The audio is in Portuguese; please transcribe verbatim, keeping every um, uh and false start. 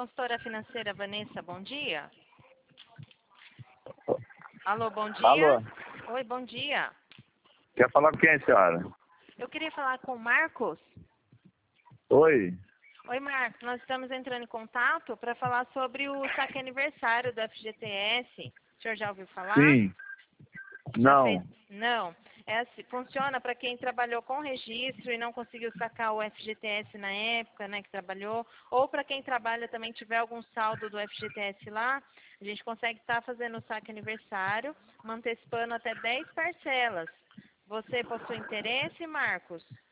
consultora financeira Vanessa, bom dia. Alô, bom dia. Alô. Oi, bom dia. Quer falar com quem, senhora? Eu queria falar com o Marcos. Oi. Oi, Marcos. Nós estamos entrando em contato para falar sobre o saque aniversário do F G T S. O senhor já ouviu falar? Sim. Já Não. fez? Não. É assim, funciona para quem trabalhou com registro e não conseguiu sacar o F G T S na época, né, que trabalhou, ou para quem trabalha também tiver algum saldo do F G T S lá, a gente consegue estar fazendo o saque aniversário, antecipando até dez parcelas. Você possui interesse, Marcos?